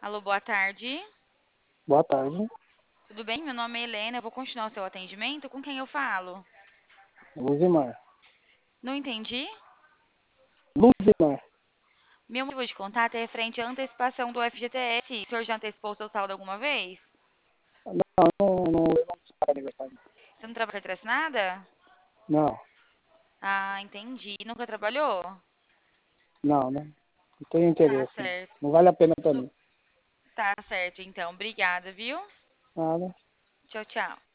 Alô, boa tarde. Boa tarde, Tudo bem? Meu nome é Helena. Eu vou continuar o seu atendimento. Com quem eu falo? Luzimar. Não entendi. Luzimar. Meu motivo de contato é referente à antecipação do FGTS. O senhor já antecipou o seu saldo alguma vez? Eu não sabe aniversário. Você não trabalha com carteira assinada? Não, Ah, entendi. Nunca trabalhou? não. Não tenho Tá interesse, não. certo. Não vale a pena pra Tu- mim. Tá certo, então. Obrigada, viu? Nada. Tchau, tchau.